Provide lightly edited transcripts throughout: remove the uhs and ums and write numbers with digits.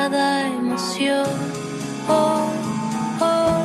cada emoción. Oh, oh.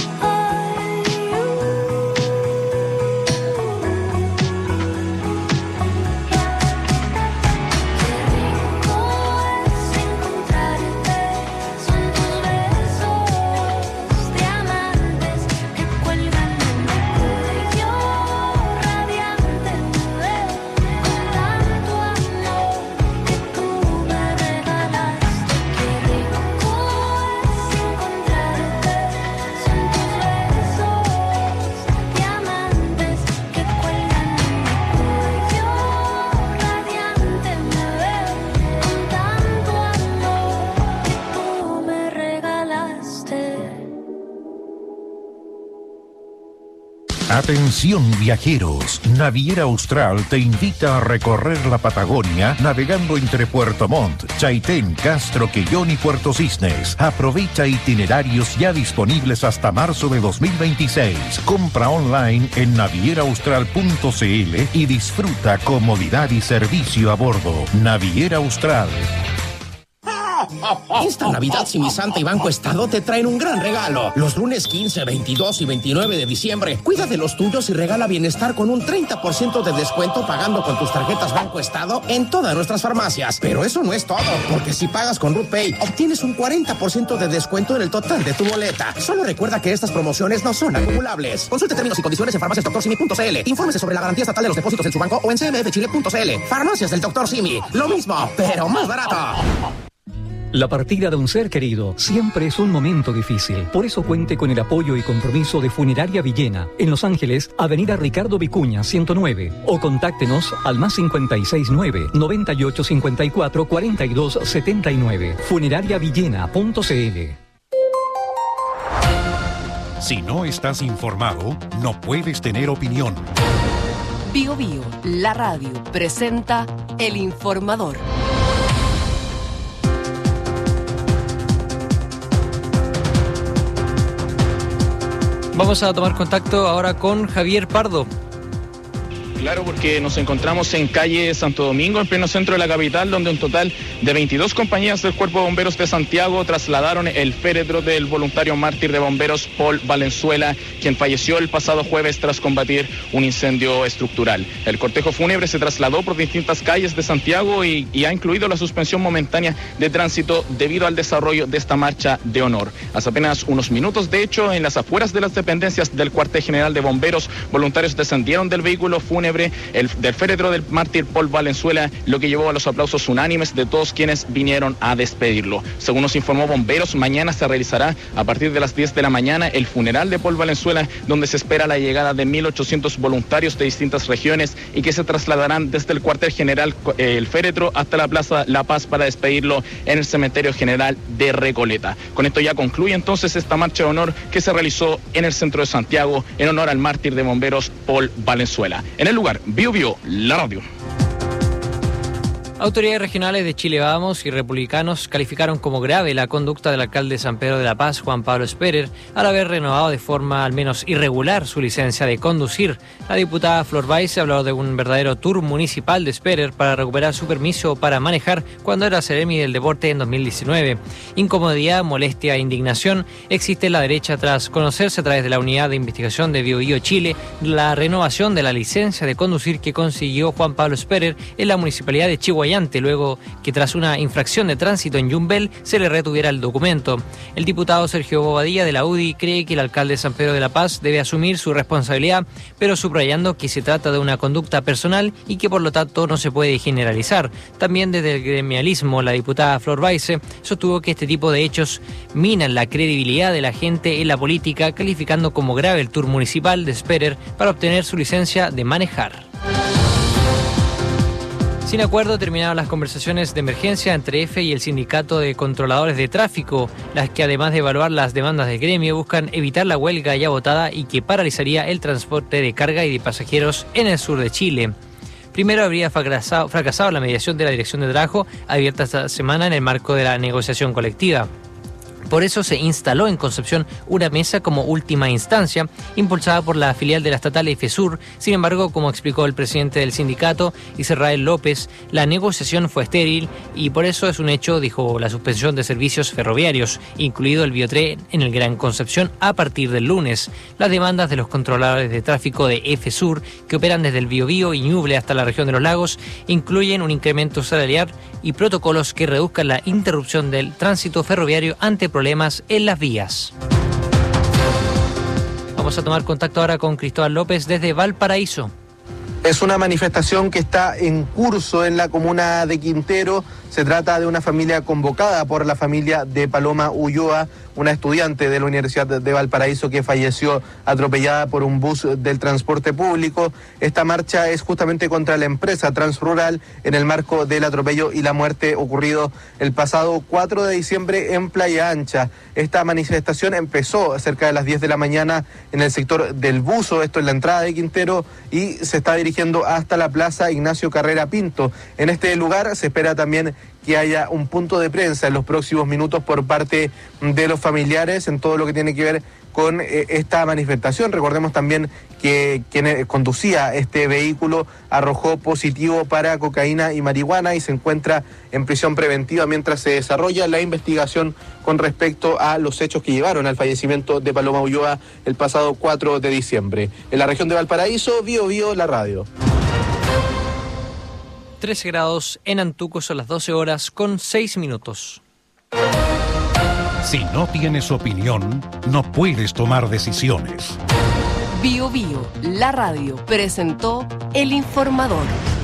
Atención viajeros, Naviera Austral te invita a recorrer la Patagonia navegando entre Puerto Montt, Chaitén, Castro, Quellón y Puerto Cisnes. Aprovecha itinerarios ya disponibles hasta marzo de 2026. Compra online en navieraaustral.cl y disfruta comodidad y servicio a bordo. Naviera Austral. Esta Navidad Simisanta y Banco Estado te traen un gran regalo. Los lunes 15, 22 y 29 de diciembre, cuida de los tuyos y regala bienestar con un 30% de descuento pagando con tus tarjetas Banco Estado en todas nuestras farmacias. Pero eso no es todo, porque si pagas con RootPay, obtienes un 40% de descuento en el total de tu boleta. Solo recuerda que estas promociones no son acumulables. Consulte términos y condiciones en farmaciasdoctorsimi.cl. Infórmese sobre la garantía estatal de los depósitos en su banco o en cmfchile.cl. Farmacias del Dr. Simi. Lo mismo, pero más barato. La partida de un ser querido siempre es un momento difícil. Por eso cuente con el apoyo y compromiso de Funeraria Villena, en Los Ángeles, Avenida Ricardo Vicuña, 109. O contáctenos al +569 9854 4279. Funerariavillena.cl. Si no estás informado, no puedes tener opinión. Bio Bio, la radio, presenta El Informador. Vamos a tomar contacto ahora con Javier Pardo. Claro, porque nos encontramos en calle Santo Domingo, en pleno centro de la capital, donde un total de 22 compañías del Cuerpo de Bomberos de Santiago trasladaron el féretro del voluntario mártir de bomberos Paul Valenzuela, quien falleció el pasado jueves tras combatir un incendio estructural. El cortejo fúnebre se trasladó por distintas calles de Santiago y ha incluido la suspensión momentánea de tránsito debido al desarrollo de esta marcha de honor. Hace apenas unos minutos, de hecho, en las afueras de las dependencias del Cuartel General de Bomberos, voluntarios descendieron del vehículo fúnebre del féretro del mártir Paul Valenzuela, lo que llevó a los aplausos unánimes de todos quienes vinieron a despedirlo. Según nos informó Bomberos, mañana se realizará a partir de las 10 de la mañana el funeral de Paul Valenzuela, donde se espera la llegada de 1.800 voluntarios de distintas regiones y que se trasladarán desde el cuartel general el féretro hasta la Plaza La Paz para despedirlo en el Cementerio General de Recoleta. Con esto ya concluye entonces esta marcha de honor que se realizó en el centro de Santiago en honor al mártir de bomberos Paul Valenzuela. En el lugar, Bio Bio, la radio. Autoridades regionales de Chile Vamos y republicanos calificaron como grave la conducta del alcalde de San Pedro de la Paz, Juan Pablo Sperer, al haber renovado de forma al menos irregular su licencia de conducir. La diputada Flor Weiss habló de un verdadero tour municipal de Sperer para recuperar su permiso para manejar cuando era seremi del deporte en 2019. Incomodidad, molestia e indignación existe en la derecha tras conocerse a través de la unidad de investigación de Bio Bio Chile la renovación de la licencia de conducir que consiguió Juan Pablo Sperer en la municipalidad de Chihuahua, luego que tras una infracción de tránsito en Yumbel se le retuviera el documento. El diputado Sergio Bobadilla de la UDI cree que el alcalde de San Pedro de la Paz debe asumir su responsabilidad, pero subrayando que se trata de una conducta personal y que por lo tanto no se puede generalizar. También desde el gremialismo, la diputada Flor Weiss sostuvo que este tipo de hechos minan la credibilidad de la gente en la política, calificando como grave el tour municipal de Sperer para obtener su licencia de manejar. Sin acuerdo terminaron las conversaciones de emergencia entre EFE y el Sindicato de Controladores de Tráfico, las que además de evaluar las demandas del gremio buscan evitar la huelga ya votada y que paralizaría el transporte de carga y de pasajeros en el sur de Chile. Primero habría fracasado la mediación de la Dirección de Trabajo abierta esta semana en el marco de la negociación colectiva. Por eso se instaló en Concepción una mesa como última instancia, impulsada por la filial de la estatal EFESUR. Sin embargo, como explicó el presidente del sindicato, Israel López, la negociación fue estéril y por eso es un hecho, dijo, la suspensión de servicios ferroviarios, incluido el biotren en el Gran Concepción a partir del lunes. Las demandas de los controladores de tráfico de EFESUR, que operan desde el Biobío y Ñuble hasta la región de los lagos, incluyen un incremento salarial y protocolos que reduzcan la interrupción del tránsito ferroviario ante problemas en las vías. Vamos a tomar contacto ahora con Cristóbal López desde Valparaíso. Es una manifestación que está en curso en la comuna de Quintero. Se trata de una familia convocada por la familia de Paloma Ulloa, una estudiante de la Universidad de Valparaíso que falleció atropellada por un bus del transporte público. Esta marcha es justamente contra la empresa Transrural en el marco del atropello y la muerte ocurrido el pasado 4 de diciembre en Playa Ancha. Esta manifestación empezó cerca de las 10 de la mañana en el sector del Buzo, esto es la entrada de Quintero, y se está dirigiendo hasta la Plaza Ignacio Carrera Pinto. En este lugar se espera también que haya un punto de prensa en los próximos minutos por parte de los familiares en todo lo que tiene que ver con esta manifestación. Recordemos también que quien conducía este vehículo arrojó positivo para cocaína y marihuana y se encuentra en prisión preventiva mientras se desarrolla la investigación con respecto a los hechos que llevaron al fallecimiento de Paloma Ulloa el pasado 4 de diciembre. En la región de Valparaíso, Bío Bío, la radio. 13 grados en Antuco, son las 12 horas con 6 minutos. Si no tienes opinión, no puedes tomar decisiones. Bío Bío, la radio, presentó El Informador.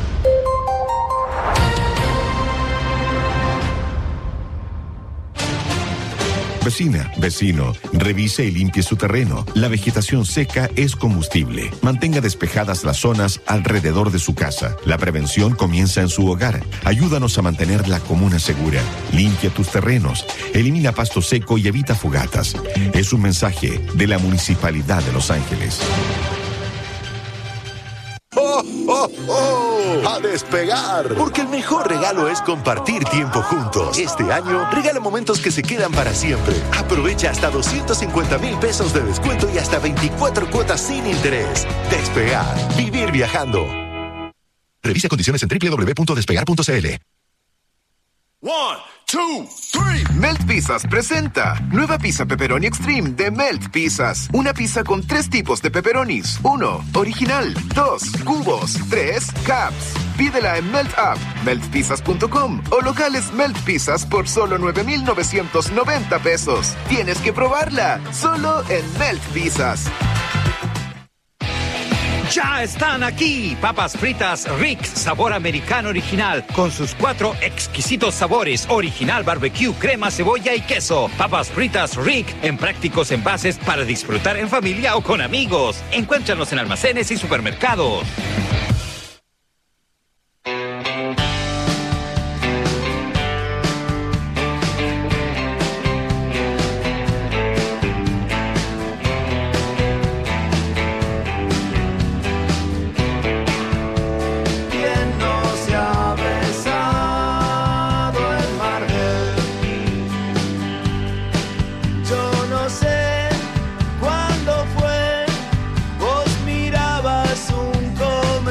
Vecina, vecino, revise y limpie su terreno. La vegetación seca es combustible. Mantenga despejadas las zonas alrededor de su casa. La prevención comienza en su hogar. Ayúdanos a mantener la comuna segura. Limpia tus terrenos. Elimina pasto seco y evita fogatas. Es un mensaje de la Municipalidad de Los Ángeles. ¡Oh, oh, oh! ¡A despegar! Porque el mejor regalo es compartir tiempo juntos. Este año, regala momentos que se quedan para siempre. Aprovecha hasta 250,000 pesos de descuento y hasta 24 cuotas sin interés. Despegar. Vivir viajando. Revisa condiciones en www.despegar.cl. 1, 2, 3. Melt Pizzas presenta nueva pizza pepperoni extreme de Melt Pizzas. Una pizza con 3 tipos de pepperonis. 1, original. 2, cubos. 3, caps. Pídela en Melt App, meltpizzas.com o locales Melt Pizzas por solo 9,990 pesos. Tienes que probarla, solo en Melt Pizzas. Ya están aquí, papas fritas Rick, sabor americano original, con sus 4 exquisitos sabores, original barbecue, crema, cebolla y queso. Papas fritas Rick, en prácticos envases para disfrutar en familia o con amigos. Encuéntranos en almacenes y supermercados. Cuándo fue, vos mirabas un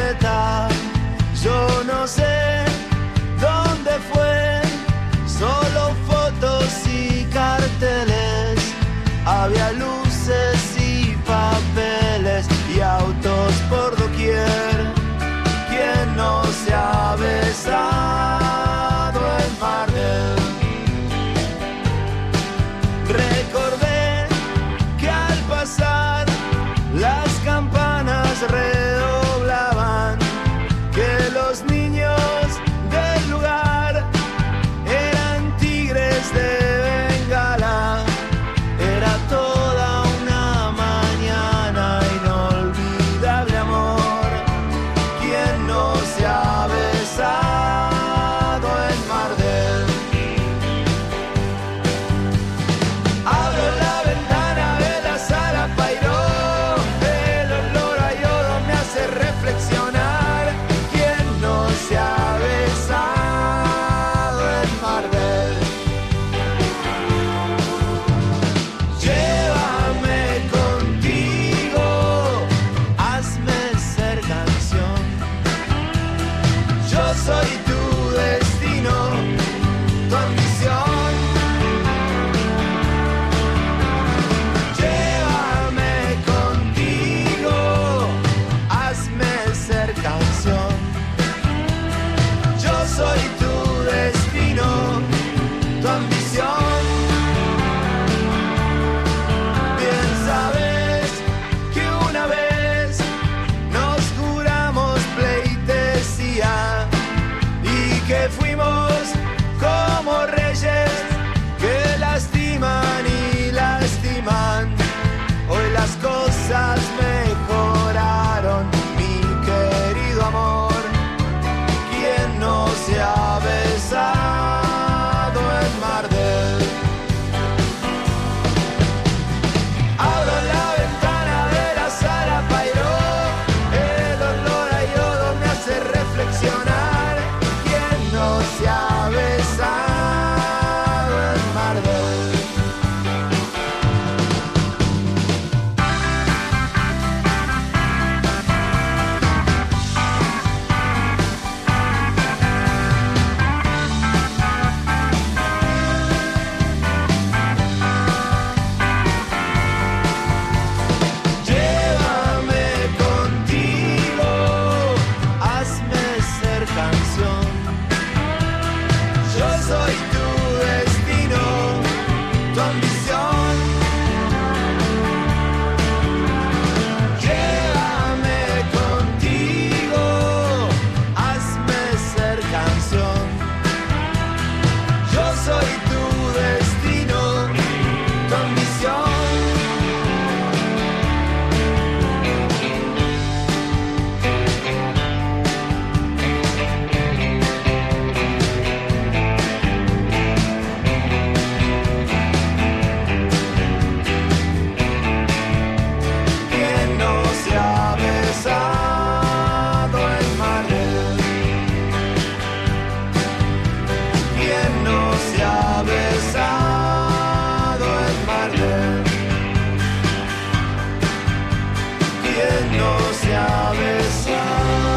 yéndose a besar.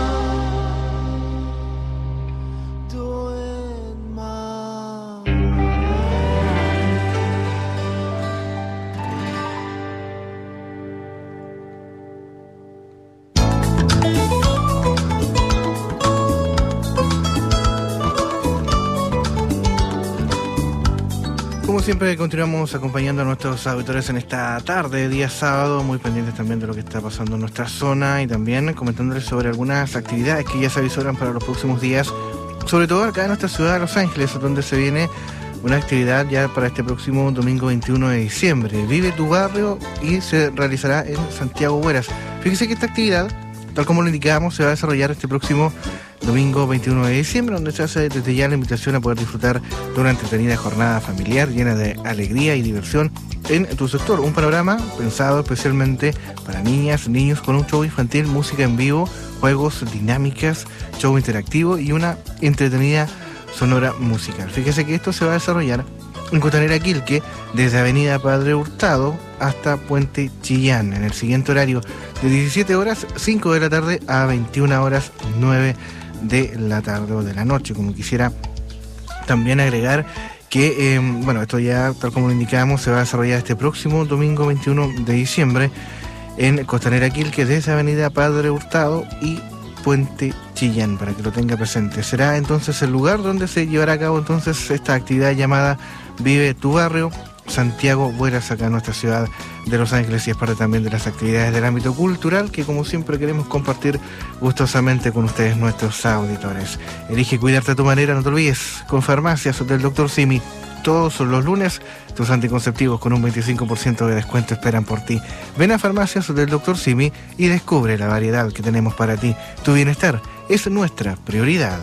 Como siempre, continuamos acompañando a nuestros auditores en esta tarde, día sábado, muy pendientes también de lo que está pasando en nuestra zona y también comentándoles sobre algunas actividades que ya se avisoran para los próximos días, sobre todo acá en nuestra ciudad de Los Ángeles, donde se viene una actividad ya para este próximo domingo 21 de diciembre. Vive tu barrio y se realizará en Santiago Hueras. Fíjese que esta actividad, tal como lo indicábamos, se va a desarrollar este próximo domingo 21 de diciembre, donde se hace desde ya la invitación a poder disfrutar de una entretenida jornada familiar llena de alegría y diversión en tu sector. Un panorama pensado especialmente para niñas, niños, con un show infantil, música en vivo, juegos, dinámicas, show interactivo y una entretenida sonora musical. Fíjese que esto se va a desarrollar en Costanera Quilque, desde Avenida Padre Hurtado hasta Puente Chillán, en el siguiente horario de 17 horas, 5 de la tarde a 21 horas, 9 de la tarde o de la noche. Como quisiera también agregar que, esto ya, tal como lo indicábamos, se va a desarrollar este próximo domingo 21 de diciembre en Costanera Quilque, desde Avenida Padre Hurtado y Puente Chillán, para que lo tenga presente. Será entonces el lugar donde se llevará a cabo entonces esta actividad llamada Vive tu Barrio, Santiago Hueras, acá en nuestra ciudad de Los Ángeles, y es parte también de las actividades del ámbito cultural que, como siempre, queremos compartir gustosamente con ustedes, nuestros auditores. Elige cuidarte a tu manera, no te olvides, con Farmacias del Dr. Simi. Todos los lunes, tus anticonceptivos con un 25% de descuento esperan por ti. Ven a Farmacias del Dr. Simi y descubre la variedad que tenemos para ti. Tu bienestar es nuestra prioridad.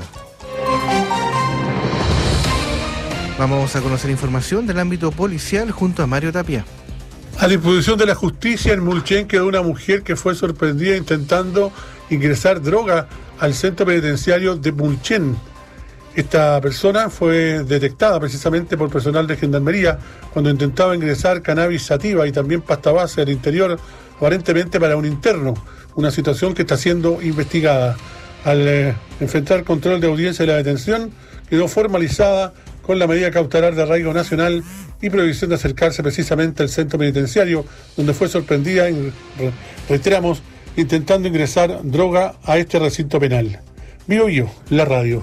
Vamos a conocer información del ámbito policial junto a Mario Tapia. A disposición de la justicia, en Mulchen quedó una mujer que fue sorprendida intentando ingresar droga al centro penitenciario de Mulchen. Esta persona fue detectada precisamente por personal de gendarmería cuando intentaba ingresar cannabis sativa y también pasta base al interior, aparentemente para un interno, una situación que está siendo investigada. Al enfrentar control de audiencia de la detención, quedó formalizada con la medida cautelar de arraigo nacional y prohibición de acercarse precisamente al centro penitenciario, donde fue sorprendida, reiteramos, intentando ingresar droga a este recinto penal. Vivo yo, la radio.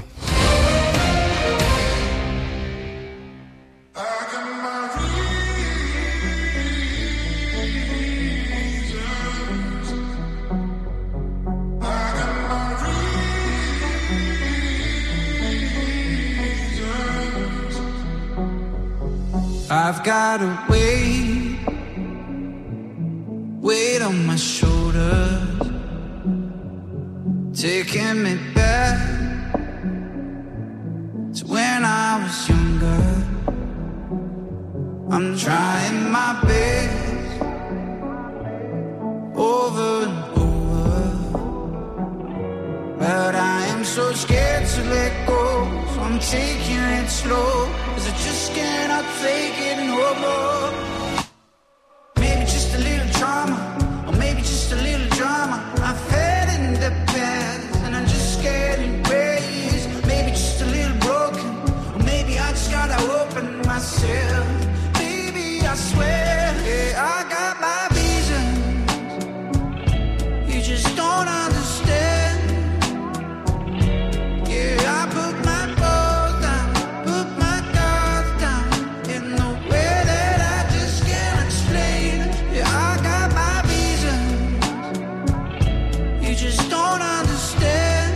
I've got a weight on my shoulders, taking me back to when I was younger. I'm trying my best over and over, but I am so scared to let go, so I'm taking it slow, 'cause I just cannot take it no more. Maybe just a little trauma, or maybe just a little drama I've had in the past, and I'm just getting raised. Maybe just a little broken, or maybe I just gotta open myself. Baby, I swear, yeah, I got my reasons, you just don't understand. Yeah, I put my balls down, put my guards down, in the way that I just can't explain. Yeah, I got my reasons, you just don't understand.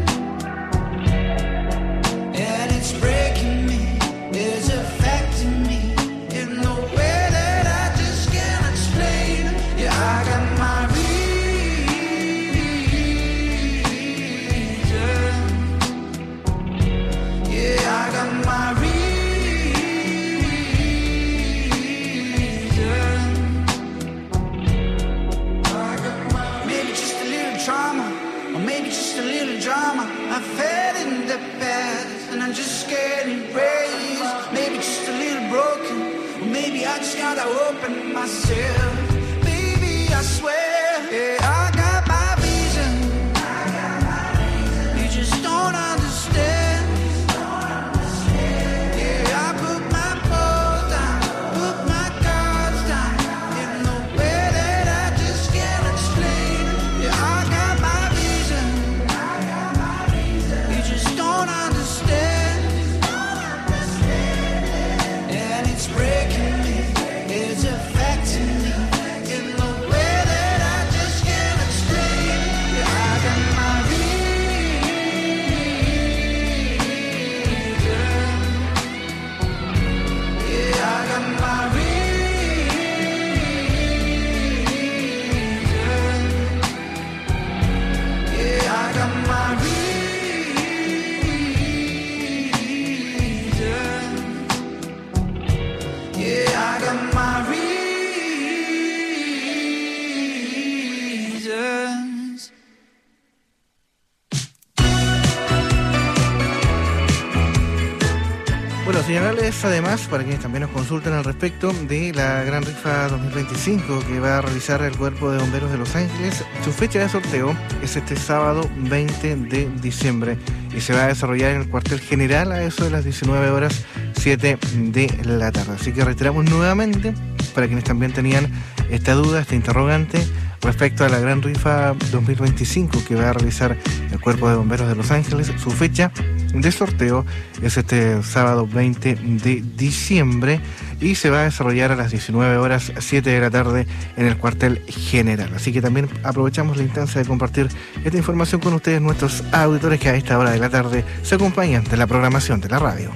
And it's breaking me, it's affecting me, in the way that I just can't explain. Yeah, I got my reasons. Yeah, I got my reasons. Maybe just a little trauma, or maybe just a little drama I've had in the past, and I'm just getting raised. Maybe just a little broken, or maybe I just gotta open myself. Baby, I swear, yeah, I got Bueno, señalarles además, para quienes también nos consultan al respecto, de la Gran Rifa 2025 que va a realizar el Cuerpo de Bomberos de Los Ángeles. Su fecha de sorteo es este sábado 20 de diciembre y se va a desarrollar en el cuartel general a eso de las 19:07 de la tarde. Así que reiteramos nuevamente, para quienes también tenían esta duda, esta interrogante, respecto a la Gran Rifa 2025 que va a realizar el Cuerpo de Bomberos de Los Ángeles. Su fecha de sorteo es este sábado 20 de diciembre y se va a desarrollar a las 19:07 de la tarde en el cuartel general. Así que también aprovechamos la instancia de compartir esta información con ustedes, nuestros auditores que a esta hora de la tarde se acompañan de la programación de la radio.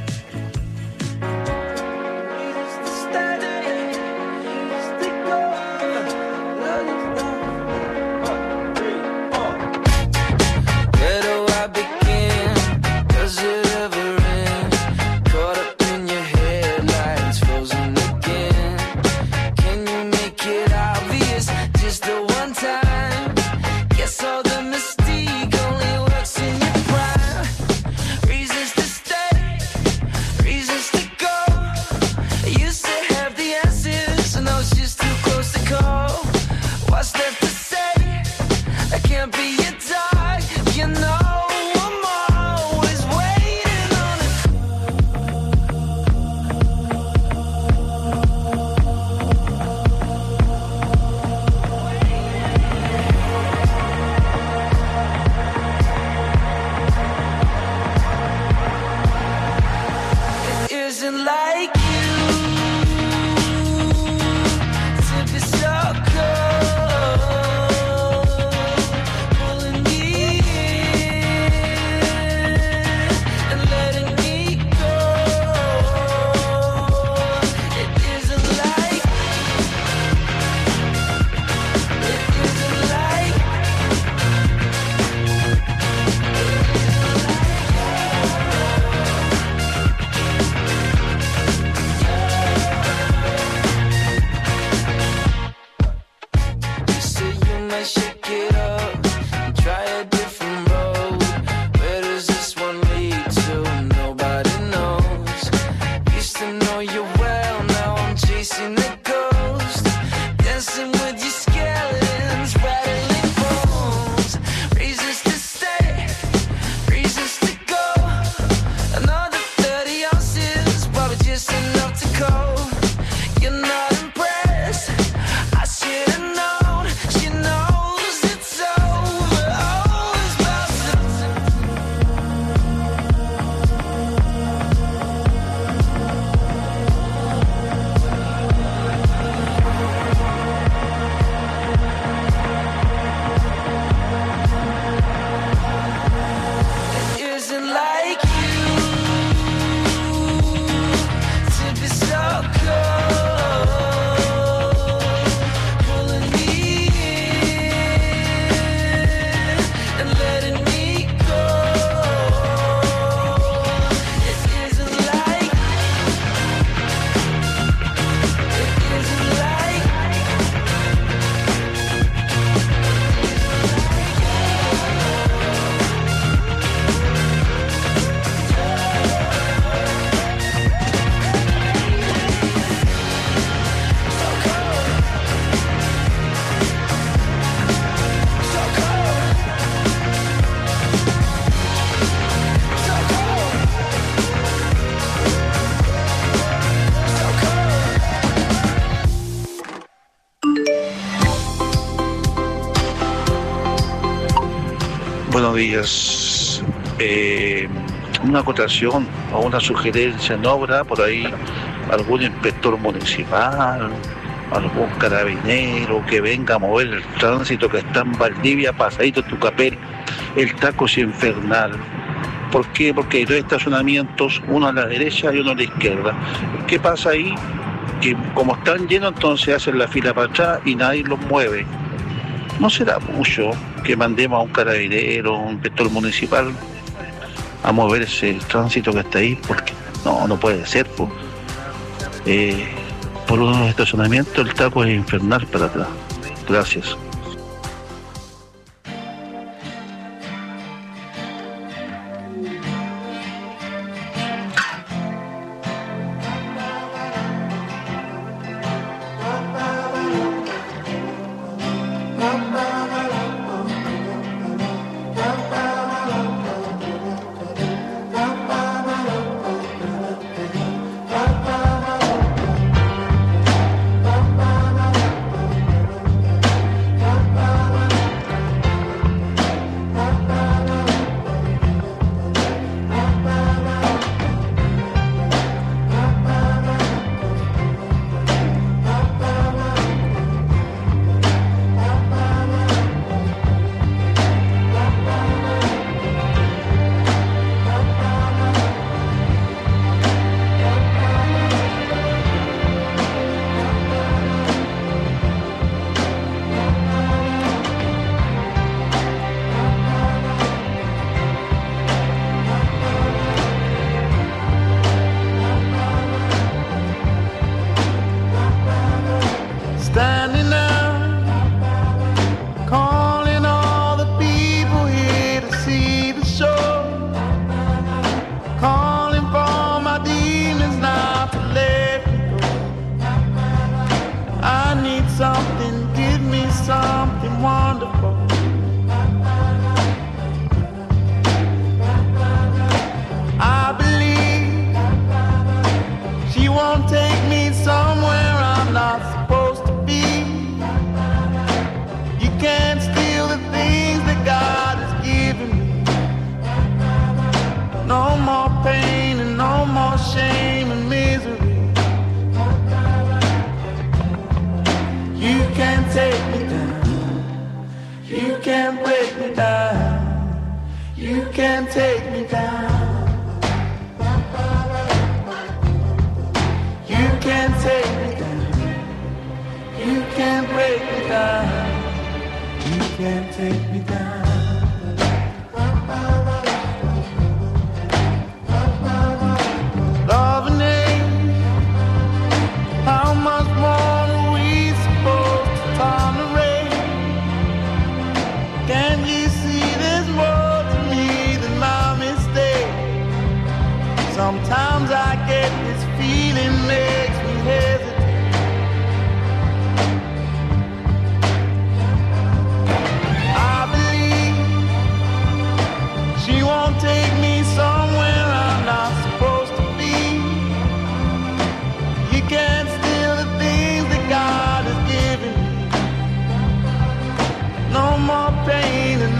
Buenos días. Una acotación o una sugerencia en obra, por ahí algún inspector municipal, algún carabinero que venga a mover el tránsito que está en Valdivia, pasadito Tucapel, el taco es infernal. ¿Por qué? Porque hay dos estacionamientos, uno a la derecha y uno a la izquierda. ¿Qué pasa ahí? Que como están llenos, entonces hacen la fila para atrás y nadie los mueve. ¿No será mucho que mandemos a un carabinero, un inspector municipal a mover ese tránsito que está ahí? Porque no puede ser. Por unos estacionamientos el taco es infernal para atrás. Gracias. can't break me down. You can't take me down. You can't take me down. You can't break me down. You can't take me down. Love and hate, how much more are we supposed to tolerate? Can you see there's more to me than my mistake? Sometimes I get this feeling makes me hesitate. I believe she won't take me somewhere I'm not supposed to be. You can't steal the things that God has given me. No more pain and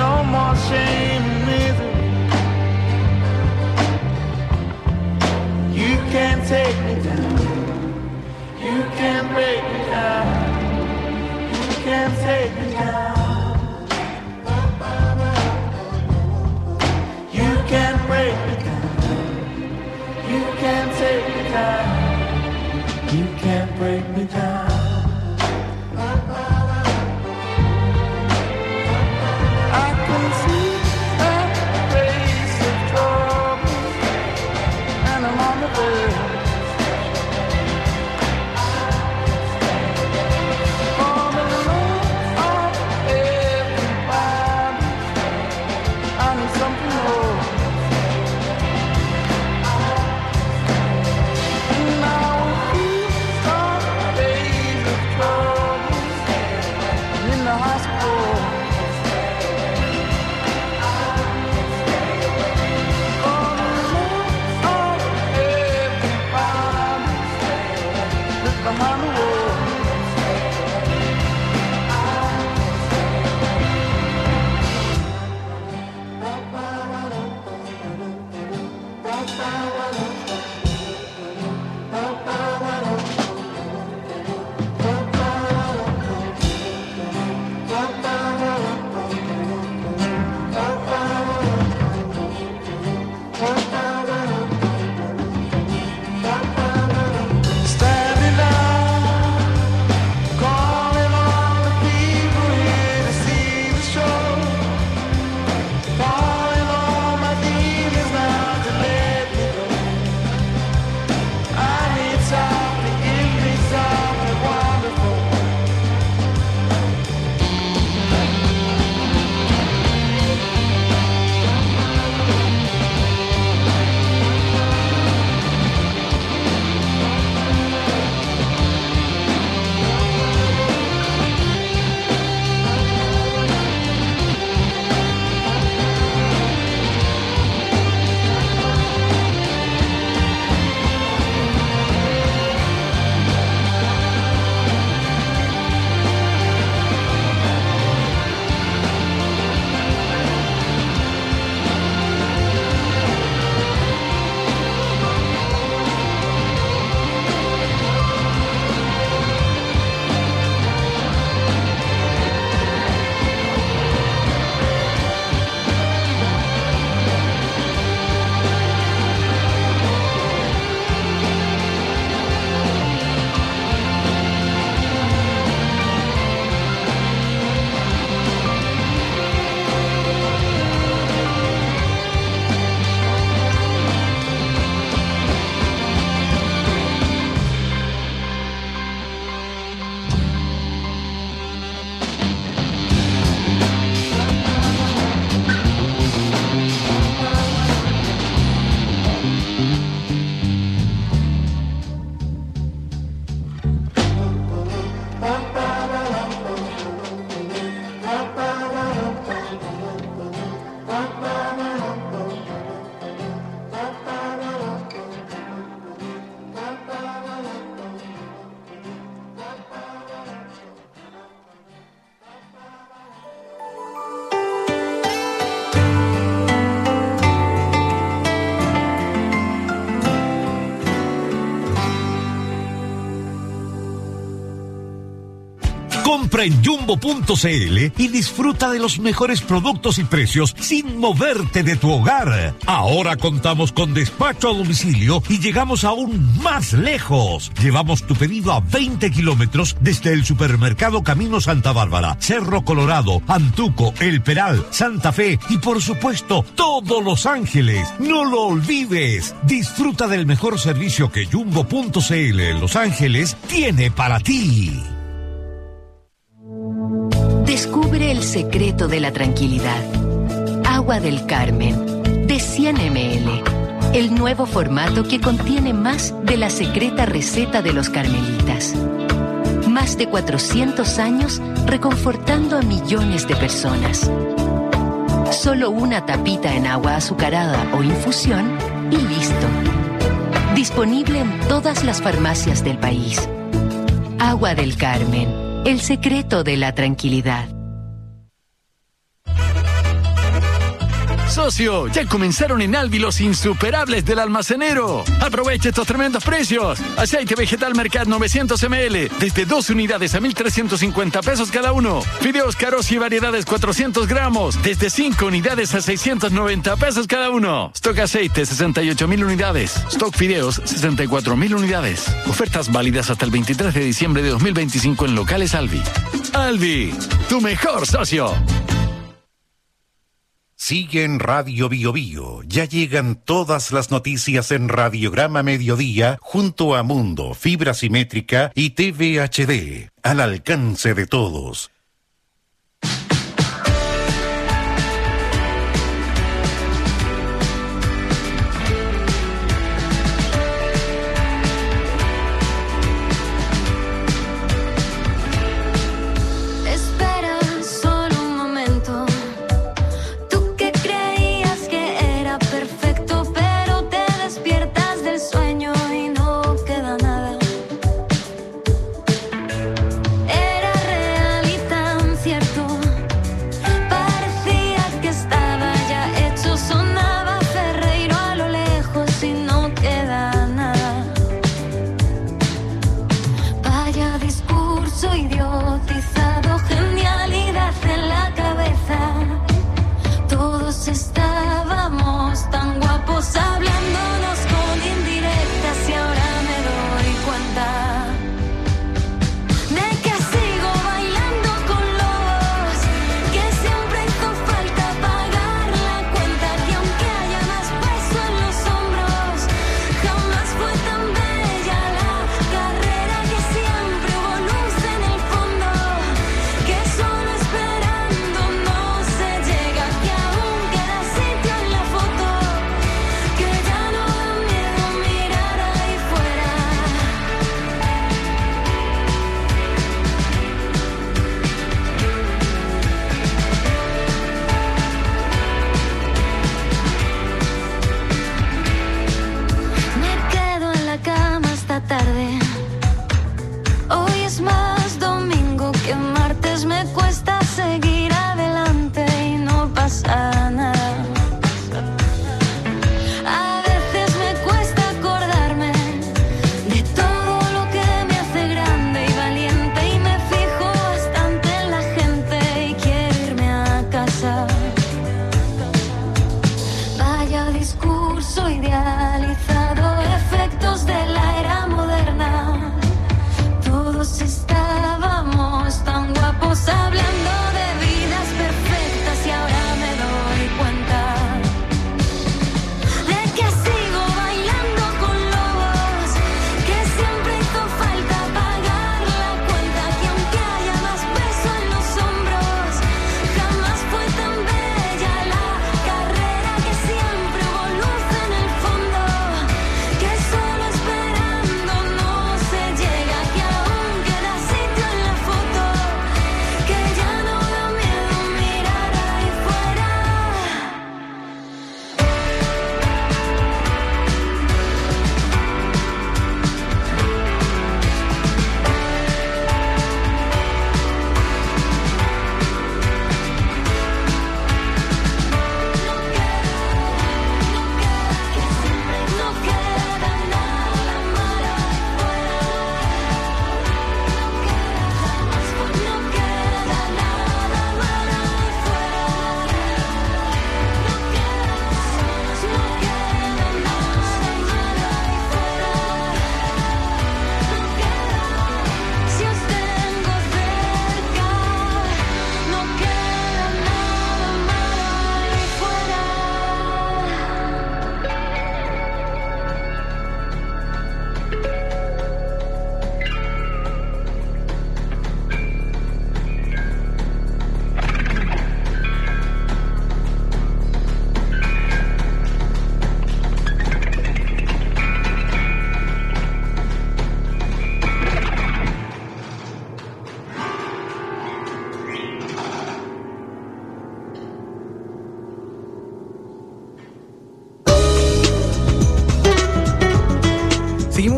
Compra en jumbo.cl y disfruta de los mejores productos y precios sin moverte de tu hogar. Ahora contamos con despacho a domicilio y llegamos aún más lejos. Llevamos tu pedido a 20 kilómetros desde el supermercado Camino Santa Bárbara, Cerro Colorado, Antuco, El Peral, Santa Fe y por supuesto todo Los Ángeles. No lo olvides. Disfruta del mejor servicio que jumbo.cl en Los Ángeles tiene para ti. Descubre el secreto de la tranquilidad. Agua del Carmen, de 100 ml. El nuevo formato que contiene más de la secreta receta de los carmelitas. Más de 400 años reconfortando a millones de personas. Solo una tapita en agua azucarada o infusión y listo. Disponible en todas las farmacias del país. Agua del Carmen, el secreto de la tranquilidad. Socio, ya comenzaron en Albi los insuperables del almacenero. Aprovecha estos tremendos precios. Aceite vegetal Mercat 900 ml, desde 2 unidades a 1.350 pesos cada uno. Fideos Carosi y variedades 400 gramos, desde 5 unidades a 690 pesos cada uno. Stock aceite 68.000 unidades. Stock fideos 64.000 unidades. Ofertas válidas hasta el 23 de diciembre de 2025 en locales Albi. Albi, tu mejor socio. Sigue en Radio Bio Bio. Ya llegan todas las noticias en Radiograma Mediodía junto a Mundo, Fibra Simétrica y TV HD. Al alcance de todos. Era real y tan cierto.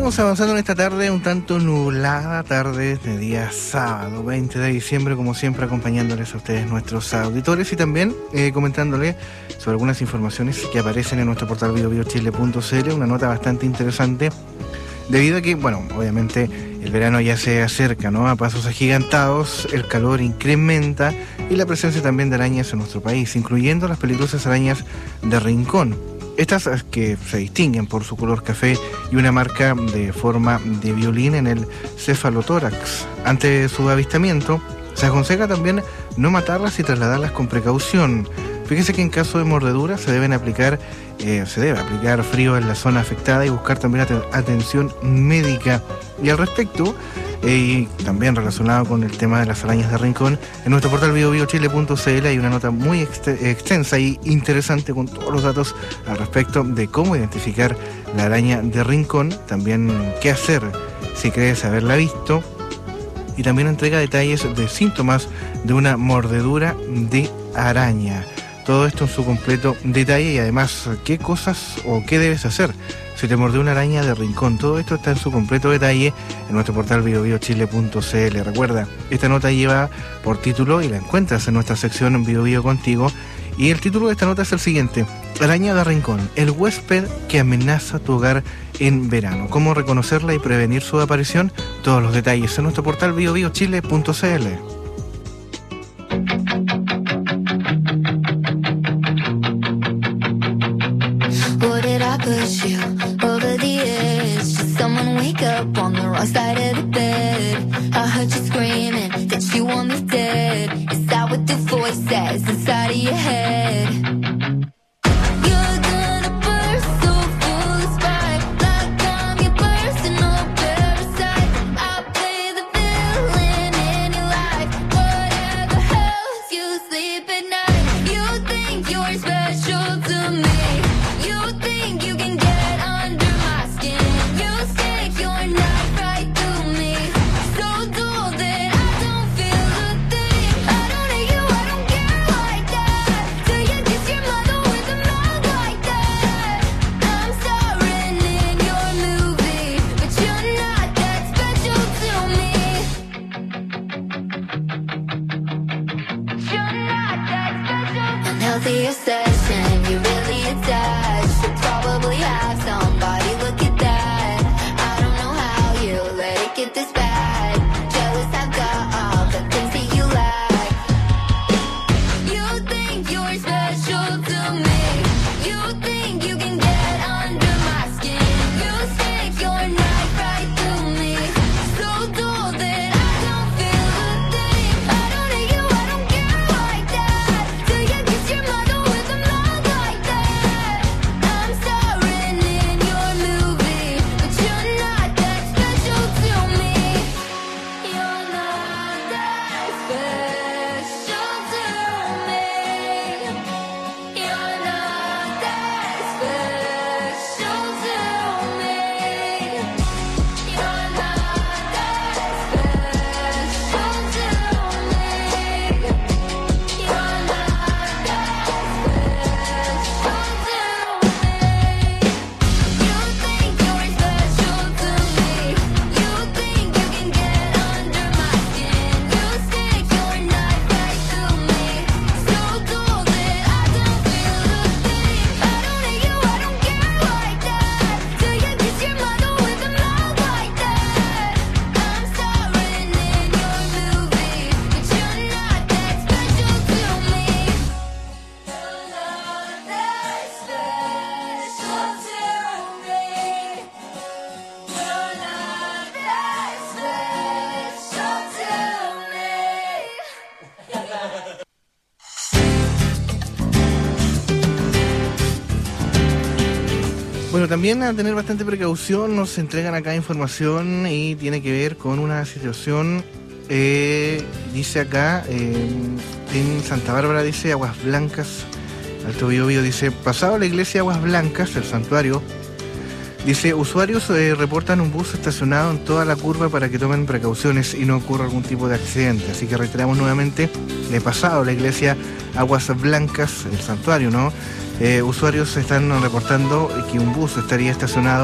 Seguimos avanzando en esta tarde, un tanto nublada, tarde de día sábado, 20 de diciembre, como siempre acompañándoles a ustedes, nuestros auditores, y también comentándoles sobre algunas informaciones que aparecen en nuestro portal biobiochile.cl, una nota bastante interesante, debido a que, bueno, obviamente el verano ya se acerca, ¿no? A pasos agigantados, el calor incrementa y la presencia también de arañas en nuestro país, incluyendo las peligrosas arañas de rincón. Estas que se distinguen por su color café y una marca de forma de violín en el cefalotórax. Ante su avistamiento, se aconseja también no matarlas y trasladarlas con precaución. Fíjese que en caso de mordedura se debe aplicar frío en la zona afectada y buscar también atención médica. Y al respecto, y también relacionado con el tema de las arañas de rincón, en nuestro portal biobiochile.cl hay una nota muy extensa y interesante con todos los datos al respecto de cómo identificar la araña de rincón, también qué hacer si crees haberla visto, y también entrega detalles de síntomas de una mordedura de araña. Todo esto en su completo detalle y además qué cosas o qué debes hacer si te mordió una araña de rincón. Todo esto está en su completo detalle en nuestro portal biobiochile.cl. Recuerda, esta nota lleva por título, y la encuentras en nuestra sección Bio Bio Contigo, y el título de esta nota es el siguiente: Araña de rincón, el huésped que amenaza tu hogar en verano. ¿Cómo reconocerla y prevenir su aparición? Todos los detalles en nuestro portal biobiochile.cl. Push you over the edge. Did someone wake up on the wrong side of the bed? I heard you screaming that you want me dead. Is that what the voice says inside of your head? You're gonna burst so full of spite, like I'm your personal parasite. I play the villain in your life, whatever helps you sleep at night. You think you're special to me. You think you can get under my skin. You stick your knife right through me, so dull that I don't feel a thing. I don't hate you, I don't care like that. Do you kiss your mother with a mouth like that? I'm starring in your movie, but you're not that special to me. You're not that special. Unhealthy obsession, you really attached. Should probably have somebody look at that. I don't know how you let it get this bad. Jealous I've got all the things that you lack. You think you're special to me. You think you can get under my skin. You stick your knife right through me, so dull that I don't feel a thing. I don't hate you, I don't care like that. Do you kiss your mother with a mouth like that? I'm starring in your movie, but you're not that special to me. You're not that special to me. You're not that special to me. You're not that special to me. You're not Bueno, también a tener bastante precaución, nos entregan acá información y tiene que ver con una situación, dice acá, en Santa Bárbara, dice Aguas Blancas, Alto Biobío, dice, pasado la iglesia Aguas Blancas, el santuario, dice, usuarios reportan un bus estacionado en toda la curva para que tomen precauciones y no ocurra algún tipo de accidente. Así que reiteramos nuevamente, pasado la iglesia Aguas Blancas, el santuario, ¿no? Usuarios están reportando que un bus estaría estacionado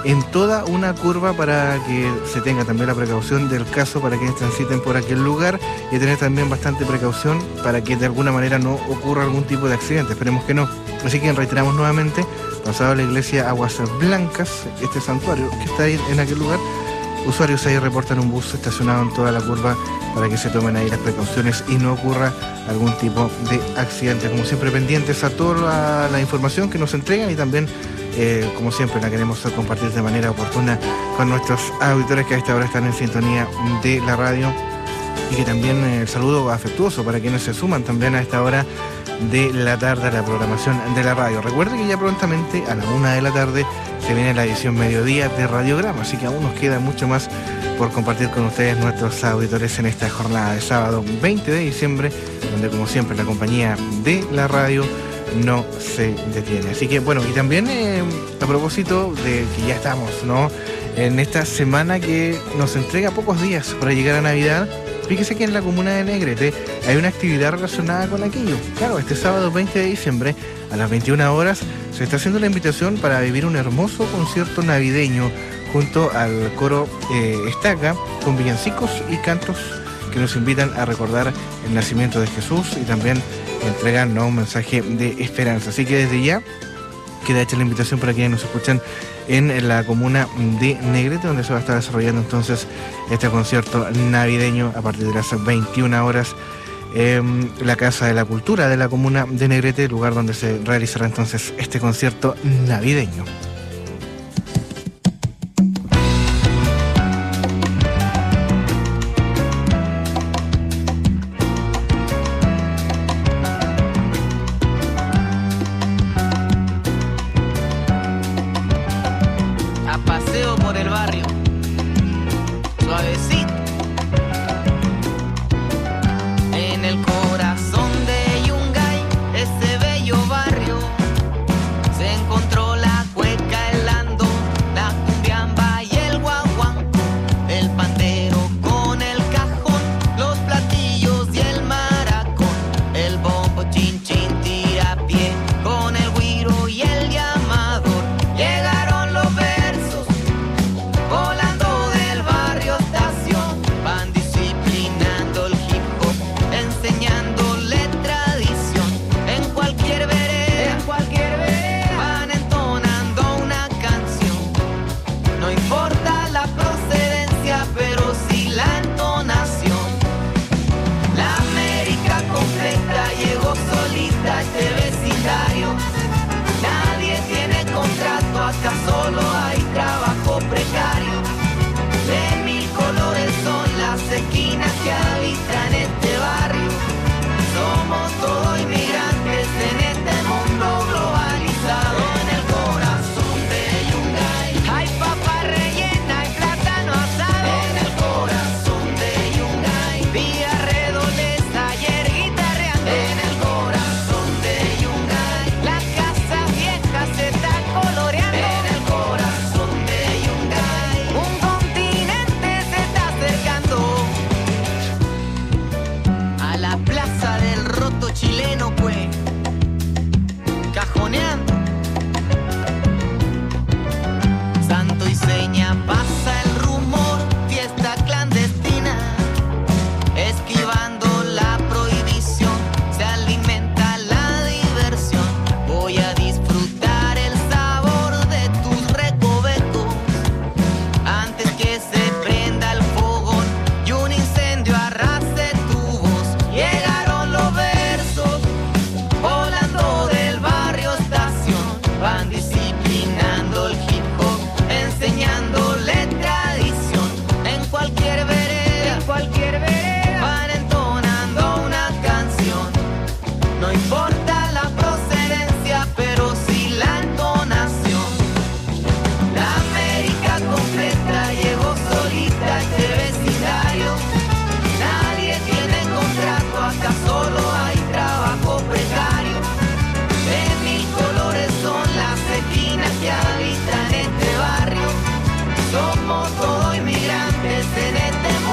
en toda una curva para que se tenga también la precaución del caso para quienes transiten por aquel lugar y tener también bastante precaución para que de alguna manera no ocurra algún tipo de accidente. Esperemos que no. Así que reiteramos nuevamente, pasado a la iglesia Aguas Blancas, este santuario que está ahí en aquel lugar, usuarios ahí reportan un bus estacionado en toda la curva para que se tomen ahí las precauciones y no ocurra algún tipo de accidente. Como siempre, pendientes a toda la información que nos entregan y también, como siempre, la queremos compartir de manera oportuna con nuestros auditores que a esta hora están en sintonía de la radio, y que también el saludo afectuoso para quienes se suman también a esta hora de la tarde a la programación de la radio. Recuerde que ya prontamente a la 1 de la tarde se viene la edición mediodía de Radiograma, así que aún nos queda mucho más por compartir con ustedes, nuestros auditores, en esta jornada de sábado 20 de diciembre, donde como siempre la compañía de la radio no se detiene. Así que bueno, y también a propósito de que ya estamos, ¿no?, en esta semana que nos entrega pocos días para llegar a Navidad. Fíjese que en la comuna de Negrete hay una actividad relacionada con aquello. Claro, este sábado 20 de diciembre a las 21 horas se está haciendo la invitación para vivir un hermoso concierto navideño junto al coro Estaca, con villancicos y cantos que nos invitan a recordar el nacimiento de Jesús y también entregan, ¿no?, un mensaje de esperanza. Así que desde ya queda hecha la invitación para quienes nos escuchan en la comuna de Negrete, donde se va a estar desarrollando entonces este concierto navideño a partir de las 21 horas en la Casa de la Cultura de la comuna de Negrete, lugar donde se realizará entonces este concierto navideño.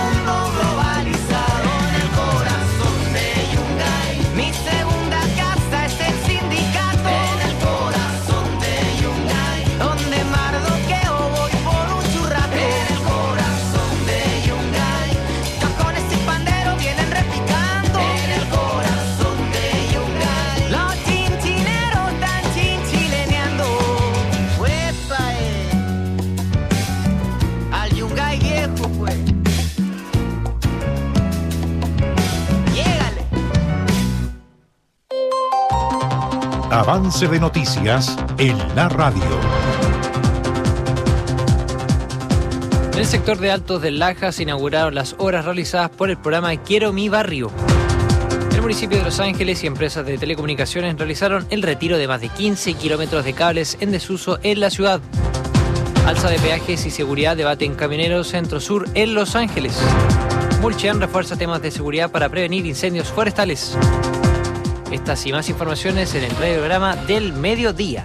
Mi segunda casa Avance de noticias en la radio. En el sector de Altos del Laja se inauguraron las obras realizadas por el programa Quiero mi barrio. El municipio de Los Ángeles y empresas de telecomunicaciones realizaron el retiro de más de 15 kilómetros de cables en desuso en la ciudad. Alza de peajes y seguridad debaten camioneros Centro-Sur en Los Ángeles. Mulchen refuerza temas de seguridad para prevenir incendios forestales. Estas y más informaciones en el programa del mediodía.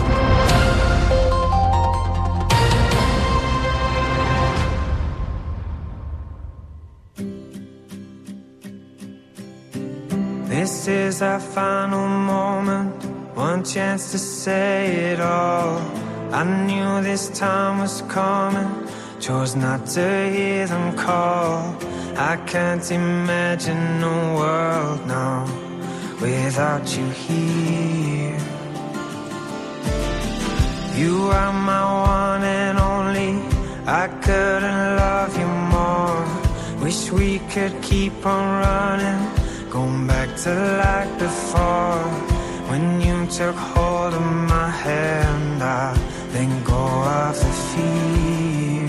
This is our final moment, one chance to say it all. I knew this time was coming, chose not to hear them call. I can't imagine a world now without you here. You are my one and only, I couldn't love you more. Wish we could keep on running, going back to like before. When you took hold of my hand, I let go of the fear.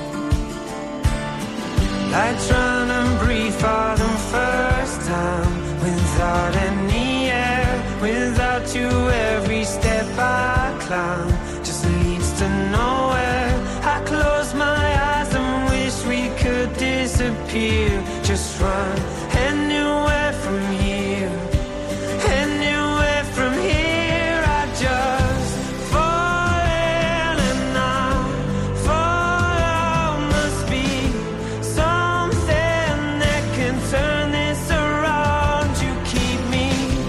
Like trying to breathe for the first time, without any air, without you every step I climb just leads to nowhere. I close my eyes and wish we could disappear, just run anywhere from here, anywhere from here. I just fall in and I fall out. Must be something that can turn this around. You keep me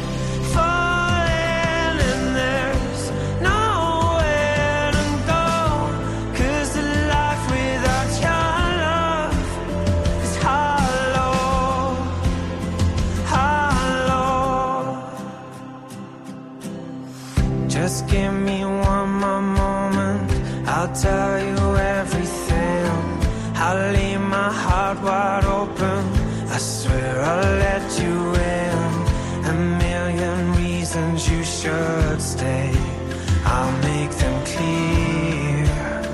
falling and there's nowhere to go, 'cause the life without your love is hollow, hollow. Just give me one more moment, I'll tell you everything. I'll leave my heart wide open, I swear I'll let you in. A million reasons you should stay, I'll make them clear.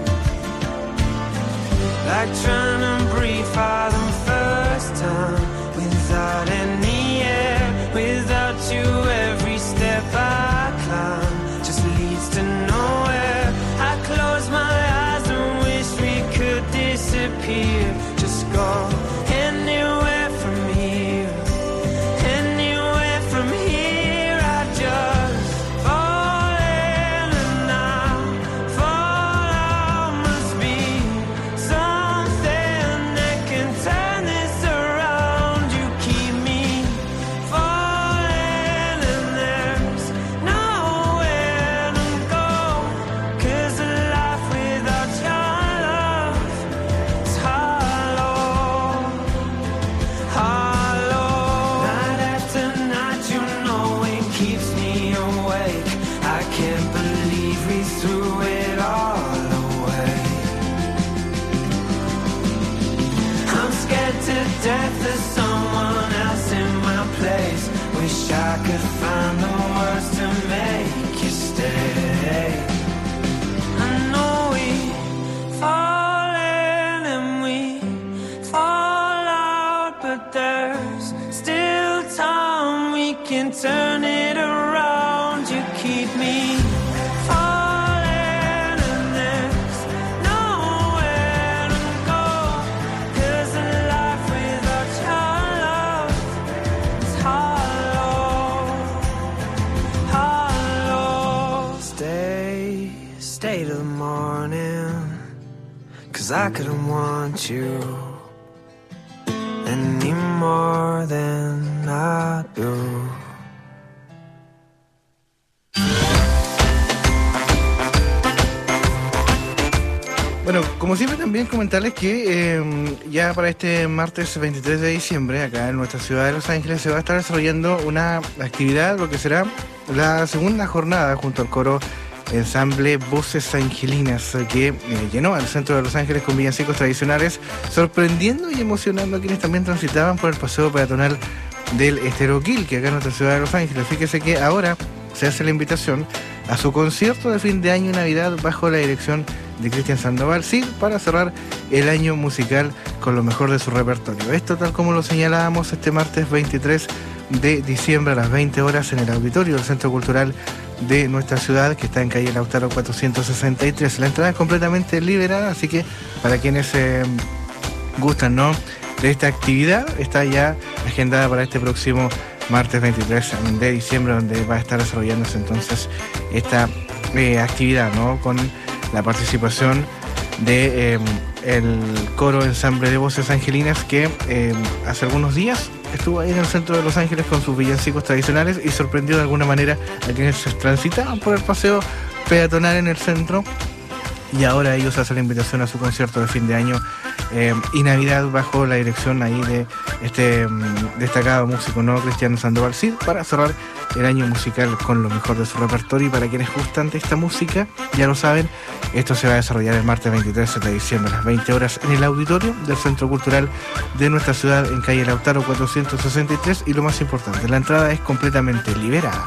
Like trying to breathe for the first time, without any air, without you every step I climb just leads to nowhere. I close my eyes and wish we could disappear, just go anywhere from here, anywhere from here. I just fall in and I fall out. Must be something that can turn this around. You keep me falling and there's nowhere to go, 'cause a life without your love is hollow, hollow. Night after night, you know it keeps me awake. I can't believe we threw it all away. I'm scared to death there's someone else in my place. Wish I could find the words to make you stay. I know we fall in and we fall out, but there's still time, we can turn it around. You keep me falling and there's nowhere to go, 'cause a life without your love is hollow, hollow. Stay till the morning, 'cause I couldn't want you any more than I do. Bueno, como siempre también comentarles que ya para este martes 23 de diciembre, acá en nuestra ciudad de Los Ángeles, se va a estar desarrollando una actividad, lo que será la segunda jornada junto al coro ensamble Voces Angelinas, que llenó al centro de Los Ángeles con villancicos tradicionales, sorprendiendo y emocionando a quienes también transitaban por el paseo peatonal del Estero Gil, que acá en nuestra ciudad de Los Ángeles. Fíjese que ahora se hace la invitación a su concierto de fin de año y Navidad bajo la dirección de Cristian Sandoval, sí, para cerrar el año musical con lo mejor de su repertorio. Esto tal como lo señalábamos este martes 23 de diciembre a las 20 horas en el auditorio del Centro Cultural de nuestra ciudad, que está en calle Lautaro 463. La entrada es completamente liberada, así que para quienes gustan, ¿no?, de esta actividad, está ya agendada para este próximo martes 23 de diciembre, donde va a estar desarrollándose entonces esta actividad, ¿no?, con la participación de el coro ensamble de voces angelinas que hace algunos días estuvo ahí en el centro de Los Ángeles con sus villancicos tradicionales y sorprendió de alguna manera a quienes transitaban por el paseo peatonal en el centro, y ahora ellos hacen la invitación a su concierto de fin de año y Navidad bajo la dirección ahí de este destacado músico, ¿no?, Cristian Sandoval Cid, para cerrar el año musical con lo mejor de su repertorio. Y para quienes gustan de esta música, ya lo saben, esto se va a desarrollar el martes 23 de diciembre a las 20 horas en el auditorio del Centro Cultural de nuestra ciudad en calle Lautaro 463, y lo más importante, la entrada es completamente liberada.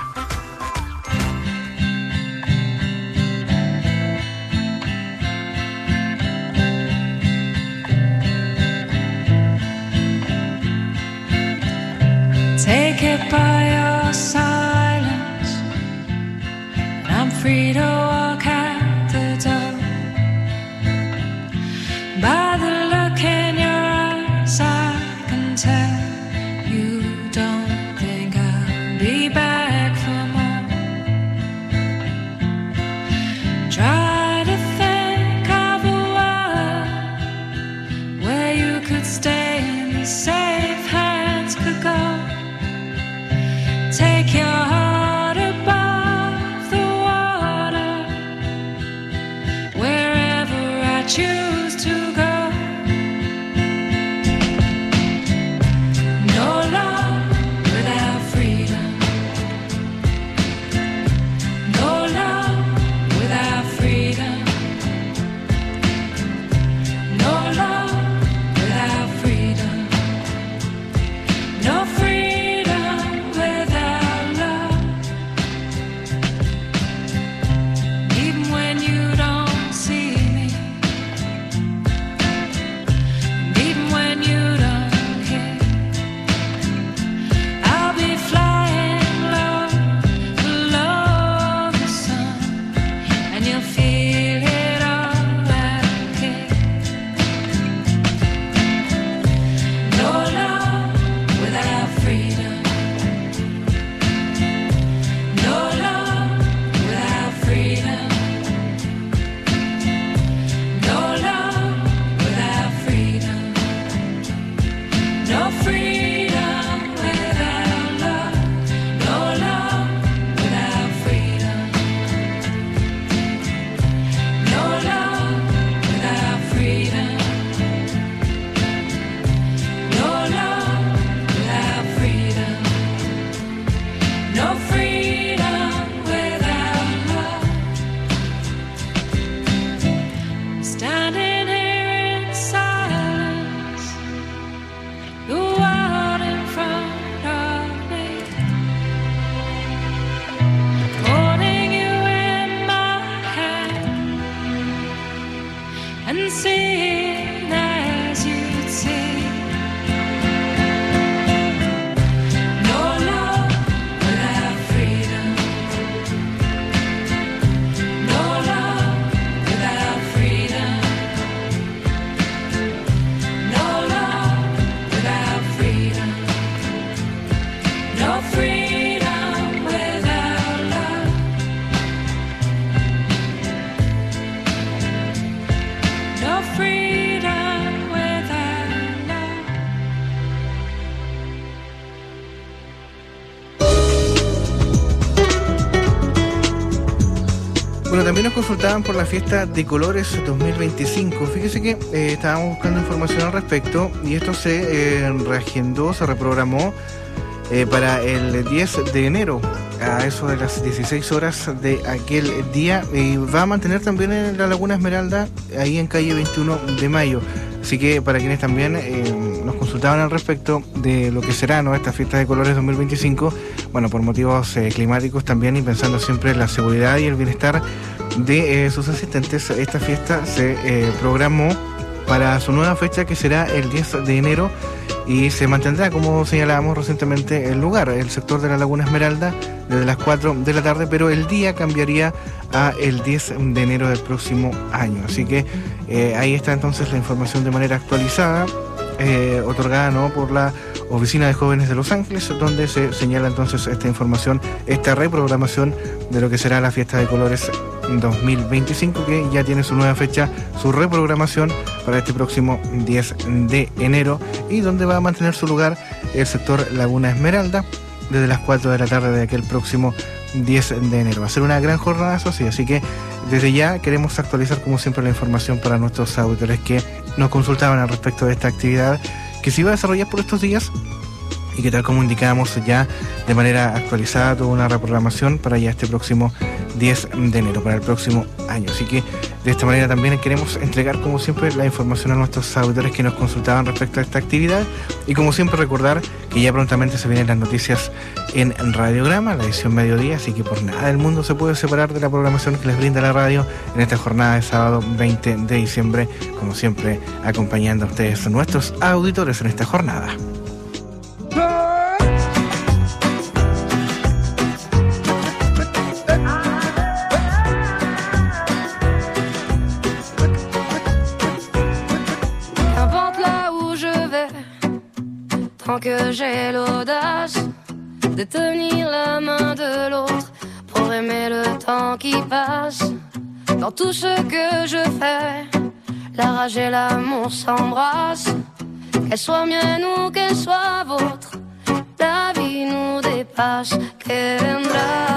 Take it by your silence, and I'm free to walk out the door. By the look in your eyes, I can tell you don't think I'll be back for more. Try to think of a world where you could stay and safe hands could go. Take your heart above the water, wherever I choose to go. No love without freedom. No love without freedom. No love without freedom. No freedom. Bueno, también nos consultaban por la fiesta de colores 2025. Fíjese que estábamos buscando información al respecto y esto se reagendó, se reprogramó para el 10 de enero a eso de las 16 horas de aquel día, y va a mantener también en la Laguna Esmeralda, ahí en calle 21 de Mayo. Así que para quienes también nos nos consultaban al respecto de lo que será, ¿no?, esta fiesta de colores 2025, bueno, por motivos climáticos también, y pensando siempre en la seguridad y el bienestar de sus asistentes. Esta fiesta se programó para su nueva fecha, que será el 10 de enero, y se mantendrá, como señalábamos recientemente, el lugar, el sector de la Laguna Esmeralda, desde las 4 de la tarde, pero el día cambiaría a el 10 de enero del próximo año. Así que ahí está entonces la información de manera actualizada, otorgada, ¿no?, por la Oficina de Jóvenes de Los Ángeles, donde se señala entonces esta información, esta reprogramación de lo que será la Fiesta de Colores 2025, que ya tiene su nueva fecha, su reprogramación para este próximo 10 de enero, y donde va a mantener su lugar el sector Laguna Esmeralda desde las 4 de la tarde de aquel próximo 10 de enero. Va a ser una gran jornada, eso sí, así que desde ya queremos actualizar como siempre la información para nuestros auditores que nos consultaban al respecto de esta actividad que se iba a desarrollar por estos días, y que, tal como indicábamos, ya de manera actualizada, toda una reprogramación para ya este próximo 10 de enero, para el próximo año. Así que de esta manera también queremos entregar, como siempre, la información a nuestros auditores que nos consultaban respecto a esta actividad, y como siempre recordar que ya prontamente se vienen las noticias en Radiograma, la edición mediodía, así que por nada del mundo se puede separar de la programación que les brinda la radio en esta jornada de sábado 20 de diciembre, como siempre acompañando a ustedes, nuestros auditores, en esta jornada. Tant que j'ai l'audace de tenir la main de l'autre pour aimer le temps qui passe. Dans tout ce que je fais, la rage et l'amour s'embrassent. Qu'elle soit mienne ou qu'elle soit vôtre, la vie nous dépasse. Que vendrá?